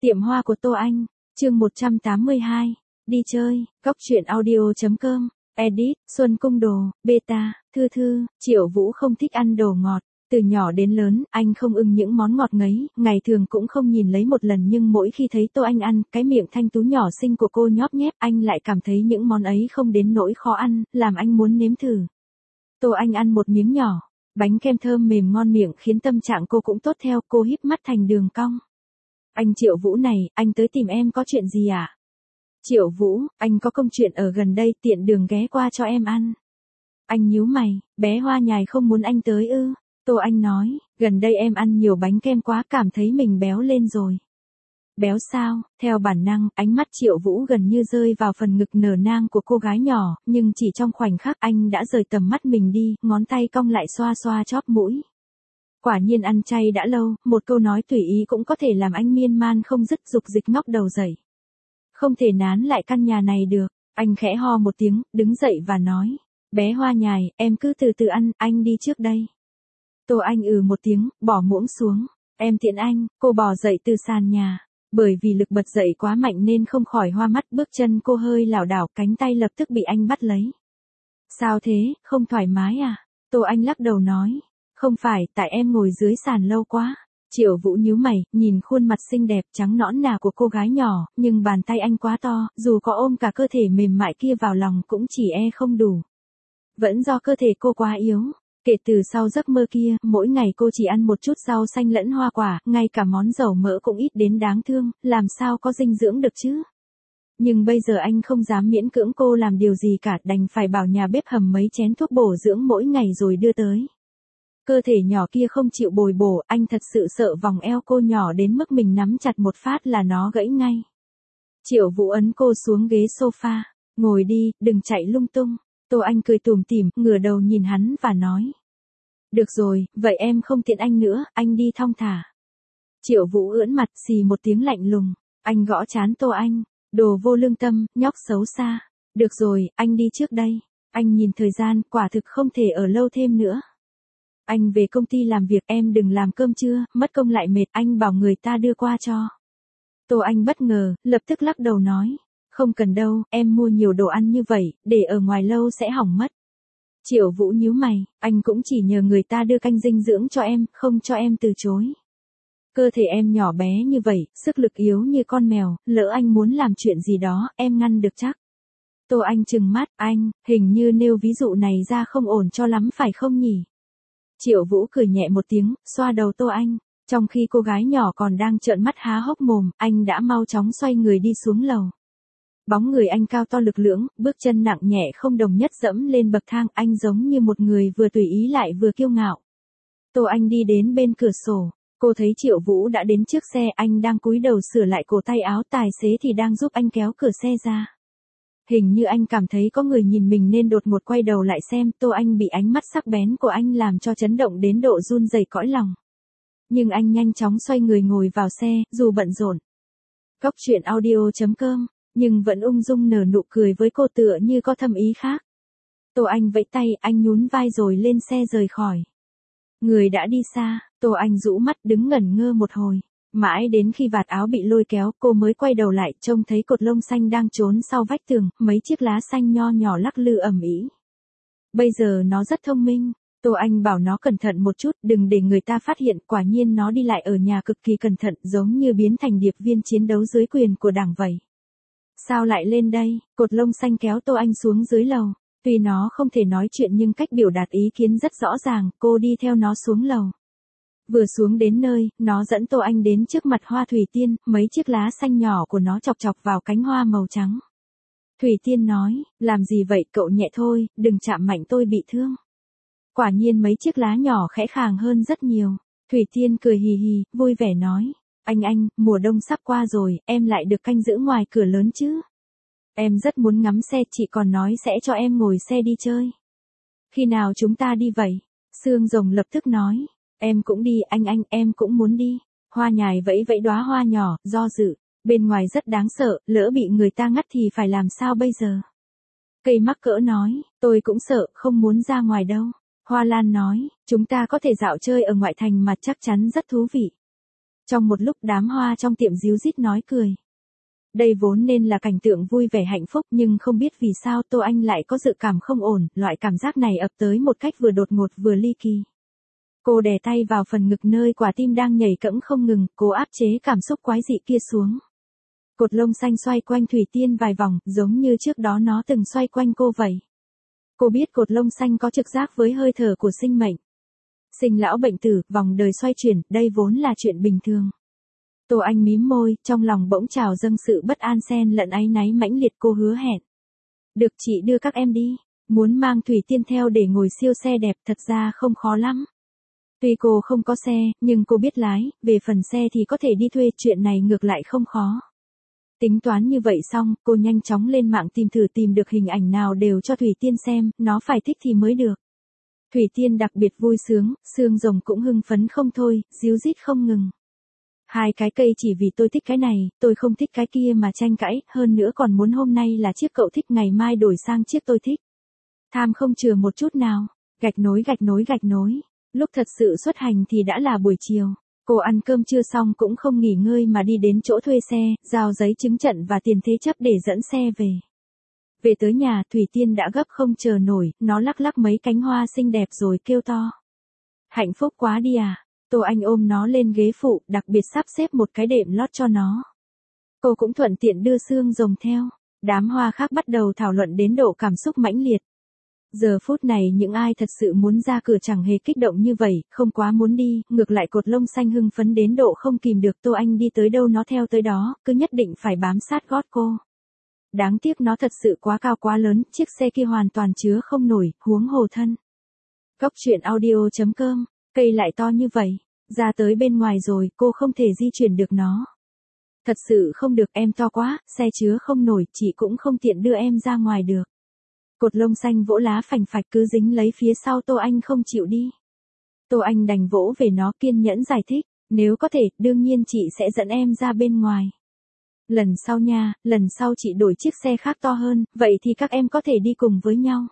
Tiệm hoa của Tô Anh, chương 182, đi chơi, góc truyện audio.com, edit, Xuân Cung Đồ, beta, Thư Thư, Triệu Vũ không thích ăn đồ ngọt. Từ nhỏ đến lớn, anh không ưng những món ngọt ngấy, ngày thường cũng không nhìn lấy một lần nhưng mỗi khi thấy Tô Anh ăn, cái miệng thanh tú nhỏ xinh của cô nhóp nhép, anh lại cảm thấy những món ấy không đến nỗi khó ăn, làm anh muốn nếm thử. Tô Anh ăn một miếng nhỏ, bánh kem thơm mềm ngon miệng khiến tâm trạng cô cũng tốt theo, cô híp mắt thành đường cong. Anh Triệu Vũ này, anh tới tìm em có chuyện gì à? Triệu Vũ, anh có công chuyện ở gần đây, tiện đường ghé qua cho em ăn. Anh nhíu mày, bé Hoa Nhài không muốn anh tới ư? Tô Anh nói, gần đây em ăn nhiều bánh kem quá, cảm thấy mình béo lên rồi. Béo sao? Theo bản năng, ánh mắt Triệu Vũ gần như rơi vào phần ngực nở nang của cô gái nhỏ, nhưng chỉ trong khoảnh khắc anh đã rời tầm mắt mình đi, ngón tay cong lại xoa xoa chóp mũi. Quả nhiên ăn chay đã lâu, một câu nói tùy ý cũng có thể làm anh miên man không dứt, dục dịch ngóc đầu dậy. Không thể nán lại căn nhà này được, anh khẽ ho một tiếng, đứng dậy và nói, bé Hoa Nhài, em cứ từ từ ăn, anh đi trước đây. Tô Anh một tiếng, bỏ muỗng xuống, em tiện anh, cô bò dậy từ sàn nhà. Bởi vì lực bật dậy quá mạnh nên không khỏi hoa mắt, bước chân cô hơi lảo đảo, cánh tay lập tức bị anh bắt lấy. Sao thế, không thoải mái à? Tô Anh lắc đầu nói, không phải, tại em ngồi dưới sàn lâu quá. Triệu Vũ nhíu mày, nhìn khuôn mặt xinh đẹp trắng nõn nà của cô gái nhỏ, nhưng bàn tay anh quá to, dù có ôm cả cơ thể mềm mại kia vào lòng cũng chỉ không đủ. Vẫn do cơ thể cô quá yếu. Kể từ sau giấc mơ kia, mỗi ngày cô chỉ ăn một chút rau xanh lẫn hoa quả, ngay cả món dầu mỡ cũng ít đến đáng thương, làm sao có dinh dưỡng được chứ? Nhưng bây giờ anh không dám miễn cưỡng cô làm điều gì cả, đành phải bảo nhà bếp hầm mấy chén thuốc bổ dưỡng mỗi ngày rồi đưa tới. Cơ thể nhỏ kia không chịu bồi bổ, anh thật sự sợ vòng eo cô nhỏ đến mức mình nắm chặt một phát là nó gãy ngay. Triệu Vũ ấn cô xuống ghế sofa, ngồi đi, đừng chạy lung tung. Tô Anh cười tủm tỉm, ngửa đầu nhìn hắn và nói. Được rồi, vậy em không tiện anh nữa, anh đi thong thả. Triệu Vũ ưỡn mặt, xì một tiếng lạnh lùng. Anh gõ trán Tô Anh. Đồ vô lương tâm, nhóc xấu xa. Được rồi, anh đi trước đây. Anh nhìn thời gian, quả thực không thể ở lâu thêm nữa. Anh về công ty làm việc, em đừng làm cơm trưa, mất công lại mệt, anh bảo người ta đưa qua cho. Tô Anh bất ngờ, lập tức lắc đầu nói. Không cần đâu, em mua nhiều đồ ăn như vậy, để ở ngoài lâu sẽ hỏng mất. Triệu Vũ nhíu mày, anh cũng chỉ nhờ người ta đưa canh dinh dưỡng cho em, không cho em từ chối. Cơ thể em nhỏ bé như vậy, sức lực yếu như con mèo, lỡ anh muốn làm chuyện gì đó, em ngăn được chắc. Tô Anh trừng mắt, anh, hình như nêu ví dụ này ra không ổn cho lắm phải không nhỉ? Triệu Vũ cười nhẹ một tiếng, xoa đầu Tô Anh. Trong khi cô gái nhỏ còn đang trợn mắt há hốc mồm, anh đã mau chóng xoay người đi xuống lầu. Bóng người anh cao to lực lưỡng, bước chân nặng nhẹ không đồng nhất dẫm lên bậc thang, anh giống như một người vừa tùy ý lại vừa kiêu ngạo. Tô Anh đi đến bên cửa sổ, cô thấy Triệu Vũ đã đến trước xe, anh đang cúi đầu sửa lại cổ tay áo, tài xế thì đang giúp anh kéo cửa xe ra. Hình như anh cảm thấy có người nhìn mình nên đột ngột quay đầu lại xem, Tô Anh bị ánh mắt sắc bén của anh làm cho chấn động đến độ run rẩy cõi lòng. Nhưng anh nhanh chóng xoay người ngồi vào xe, dù bận rộn. Góc truyện audio.com, nhưng vẫn ung dung nở nụ cười với cô tựa như có thâm ý khác. Tô Anh vẫy tay, anh nhún vai rồi lên xe rời khỏi. Người đã đi xa, Tô Anh rũ mắt đứng ngẩn ngơ một hồi. Mãi đến khi vạt áo bị lôi kéo, cô mới quay đầu lại, trông thấy cột lông xanh đang trốn sau vách tường, mấy chiếc lá xanh nho nhỏ lắc lư ầm ĩ. Bây giờ nó rất thông minh. Tô Anh bảo nó cẩn thận một chút, đừng để người ta phát hiện, quả nhiên nó đi lại ở nhà cực kỳ cẩn thận, giống như biến thành điệp viên chiến đấu dưới quyền của đảng vậy. Sao lại lên đây? Cột lông xanh kéo Tô Anh xuống dưới lầu. Tuy nó không thể nói chuyện nhưng cách biểu đạt ý kiến rất rõ ràng, cô đi theo nó xuống lầu. Vừa xuống đến nơi, nó dẫn Tô Anh đến trước mặt hoa thủy tiên, mấy chiếc lá xanh nhỏ của nó chọc chọc vào cánh hoa màu trắng. Thủy tiên nói, làm gì vậy cậu, nhẹ thôi, đừng chạm mạnh tôi bị thương. Quả nhiên mấy chiếc lá nhỏ khẽ khàng hơn rất nhiều. Thủy tiên cười hì hì, vui vẻ nói. Anh, mùa đông sắp qua rồi, em lại được canh giữ ngoài cửa lớn chứ. Em rất muốn ngắm xe, chị còn nói sẽ cho em ngồi xe đi chơi. Khi nào chúng ta đi vậy? Sương Rồng lập tức nói. Em cũng đi, anh, em cũng muốn đi. Hoa Nhài vẫy vẫy đóa hoa nhỏ, do dự. Bên ngoài rất đáng sợ, lỡ bị người ta ngắt thì phải làm sao bây giờ? Cây mắc cỡ nói, tôi cũng sợ, không muốn ra ngoài đâu. Hoa Lan nói, chúng ta có thể dạo chơi ở ngoại thành mà chắc chắn rất thú vị. Trong một lúc đám hoa trong tiệm ríu rít nói cười. Đây vốn nên là cảnh tượng vui vẻ hạnh phúc nhưng không biết vì sao Tô Anh lại có dự cảm không ổn, loại cảm giác này ập tới một cách vừa đột ngột vừa ly kỳ. Cô đè tay vào phần ngực nơi quả tim đang nhảy cẫng không ngừng, cố áp chế cảm xúc quái dị kia xuống. Cột lông xanh xoay quanh Thủy Tiên vài vòng, giống như trước đó nó từng xoay quanh cô vậy. Cô biết cột lông xanh có trực giác với hơi thở của sinh mệnh. Sinh lão bệnh tử, vòng đời xoay chuyển, đây vốn là chuyện bình thường. Tô Anh mím môi, trong lòng bỗng trào dâng sự bất an xen lẫn áy náy mãnh liệt. Cô hứa hẹn. Được, chị đưa các em đi. Muốn mang Thủy Tiên theo để ngồi siêu xe đẹp thật ra không khó lắm. Tuy cô không có xe, nhưng cô biết lái, về phần xe thì có thể đi thuê, chuyện này ngược lại không khó. Tính toán như vậy xong, cô nhanh chóng lên mạng tìm được hình ảnh nào đều cho Thủy Tiên xem, nó phải thích thì mới được. Thủy Tiên đặc biệt vui sướng, xương rồng cũng hưng phấn không thôi, ríu rít không ngừng. Hai cái cây chỉ vì tôi thích cái này, tôi không thích cái kia mà tranh cãi, hơn nữa còn muốn hôm nay là chiếc cậu thích ngày mai đổi sang chiếc tôi thích. Tham không chừa một chút nào, gạch nối. Lúc thật sự xuất hành thì đã là buổi chiều. Cô ăn cơm trưa xong cũng không nghỉ ngơi mà đi đến chỗ thuê xe, giao giấy chứng trận và tiền thế chấp để dẫn xe về. Về tới nhà, Thủy Tiên đã gấp không chờ nổi, nó lắc lắc mấy cánh hoa xinh đẹp rồi kêu to. Hạnh phúc quá đi à. Tô Anh ôm nó lên ghế phụ, đặc biệt sắp xếp một cái đệm lót cho nó. Cô cũng thuận tiện đưa xương rồng theo. Đám hoa khác bắt đầu thảo luận đến độ cảm xúc mãnh liệt. Giờ phút này những ai thật sự muốn ra cửa chẳng hề kích động như vậy, không quá muốn đi, ngược lại cột lông xanh hưng phấn đến độ không kìm được. Tô Anh đi tới đâu nó theo tới đó, cứ nhất định phải bám sát gót cô. Đáng tiếc nó thật sự quá cao quá lớn, chiếc xe kia hoàn toàn chứa không nổi, huống hồ thân. Góc truyện audio.com, cây lại to như vậy, ra tới bên ngoài rồi, cô không thể di chuyển được nó. Thật sự không được, em to quá, xe chứa không nổi, chị cũng không tiện đưa em ra ngoài được. Cột lông xanh vỗ lá phành phạch cứ dính lấy phía sau Tô Anh không chịu đi. Tô Anh đành vỗ về nó kiên nhẫn giải thích, nếu có thể, đương nhiên chị sẽ dẫn em ra bên ngoài. Lần sau nha, lần sau chị đổi chiếc xe khác to hơn, vậy thì các em có thể đi cùng với nhau.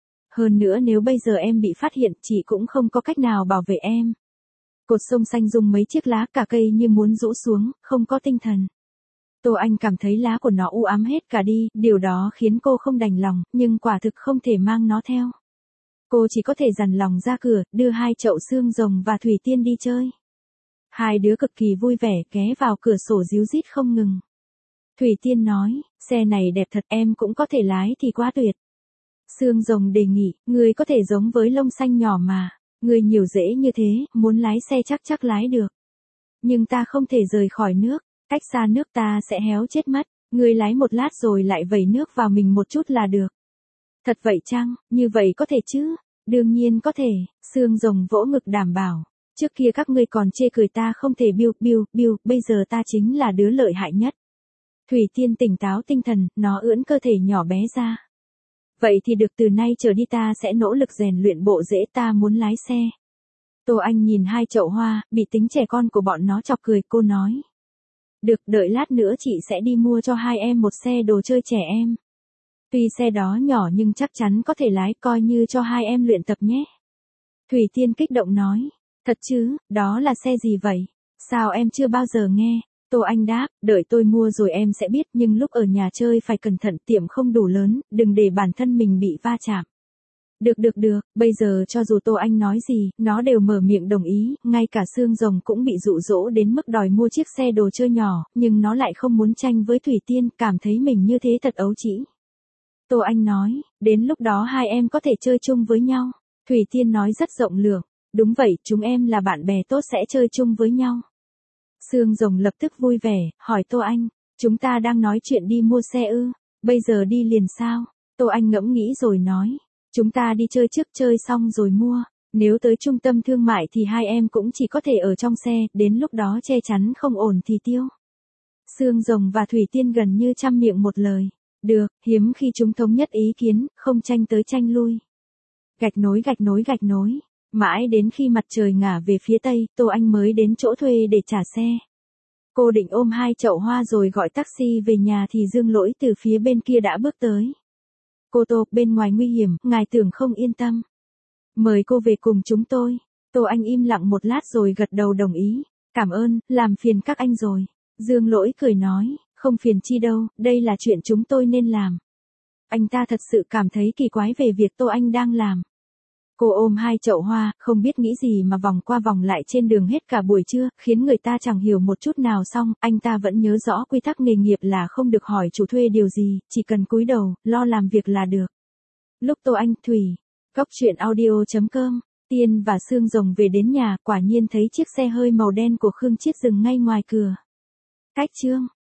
Hơn nữa nếu bây giờ em bị phát hiện, chị cũng không có cách nào bảo vệ em. Cột sông xanh rung mấy chiếc lá cả cây như muốn rũ xuống, không có tinh thần. Tô Anh cảm thấy lá của nó u ám hết cả đi, điều đó khiến cô không đành lòng, nhưng quả thực không thể mang nó theo. Cô chỉ có thể dằn lòng ra cửa, đưa hai chậu xương rồng và Thủy Tiên đi chơi. Hai đứa cực kỳ vui vẻ, ghé vào cửa sổ ríu rít không ngừng. Thủy Tiên nói, xe này đẹp thật, em cũng có thể lái thì quá tuyệt. Xương rồng đề nghị, người có thể giống với lông xanh nhỏ mà, người nhiều dễ như thế, muốn lái xe chắc lái được. Nhưng ta không thể rời khỏi nước, cách xa nước ta sẽ héo chết mất, người lái một lát rồi lại vẩy nước vào mình một chút là được. Thật vậy chăng, như vậy có thể chứ? Đương nhiên có thể, xương rồng vỗ ngực đảm bảo. Trước kia các ngươi còn chê cười ta không thể biu, bây giờ ta chính là đứa lợi hại nhất. Thủy Tiên tỉnh táo tinh thần, nó ưỡn cơ thể nhỏ bé ra. Vậy thì được, từ nay trở đi ta sẽ nỗ lực rèn luyện bộ rễ, ta muốn lái xe. Tô Anh nhìn hai chậu hoa, bị tính trẻ con của bọn nó chọc cười, cô nói. Được, đợi lát nữa chị sẽ đi mua cho hai em một xe đồ chơi trẻ em. Tuy xe đó nhỏ nhưng chắc chắn có thể lái, coi như cho hai em luyện tập nhé. Thủy Tiên kích động nói. Thật chứ, đó là xe gì vậy? Sao em chưa bao giờ nghe? Tô Anh đáp, đợi tôi mua rồi em sẽ biết, nhưng lúc ở nhà chơi phải cẩn thận, tiệm không đủ lớn, đừng để bản thân mình bị va chạm. Được, bây giờ cho dù Tô Anh nói gì, nó đều mở miệng đồng ý, ngay cả xương rồng cũng bị dụ dỗ đến mức đòi mua chiếc xe đồ chơi nhỏ, nhưng nó lại không muốn tranh với Thủy Tiên, cảm thấy mình như thế thật ấu trĩ. Tô Anh nói, đến lúc đó hai em có thể chơi chung với nhau. Thủy Tiên nói rất rộng lượng, đúng vậy, chúng em là bạn bè tốt sẽ chơi chung với nhau. Xương rồng lập tức vui vẻ, hỏi Tô Anh, chúng ta đang nói chuyện đi mua xe ư, bây giờ đi liền sao? Tô Anh ngẫm nghĩ rồi nói, chúng ta đi chơi trước, chơi xong rồi mua, nếu tới trung tâm thương mại thì hai em cũng chỉ có thể ở trong xe, đến lúc đó che chắn không ổn thì tiêu. Xương rồng và Thủy Tiên gần như trăm miệng một lời, được, hiếm khi chúng thống nhất ý kiến, không tranh tới tranh lui. Gạch nối. Mãi đến khi mặt trời ngả về phía tây, Tô Anh mới đến chỗ thuê để trả xe. Cô định ôm hai chậu hoa rồi gọi taxi về nhà thì Dương Lỗi từ phía bên kia đã bước tới. Cô Tô, bên ngoài nguy hiểm, ngài tưởng không yên tâm. Mời cô về cùng chúng tôi. Tô Anh im lặng một lát rồi gật đầu đồng ý. Cảm ơn, làm phiền các anh rồi. Dương Lỗi cười nói, không phiền chi đâu, đây là chuyện chúng tôi nên làm. Anh ta thật sự cảm thấy kỳ quái về việc Tô Anh đang làm. Cô ôm hai chậu hoa, không biết nghĩ gì mà vòng qua vòng lại trên đường hết cả buổi trưa, khiến người ta chẳng hiểu một chút nào. Xong, anh ta vẫn nhớ rõ quy tắc nghề nghiệp là không được hỏi chủ thuê điều gì, chỉ cần cúi đầu, lo làm việc là được. Lúc Tô Anh, Thủy, Cóc truyện audio.com, Tiên và Sương Rồng về đến nhà, quả nhiên thấy chiếc xe hơi màu đen của Khương Chiết dừng ngay ngoài cửa. Cách chương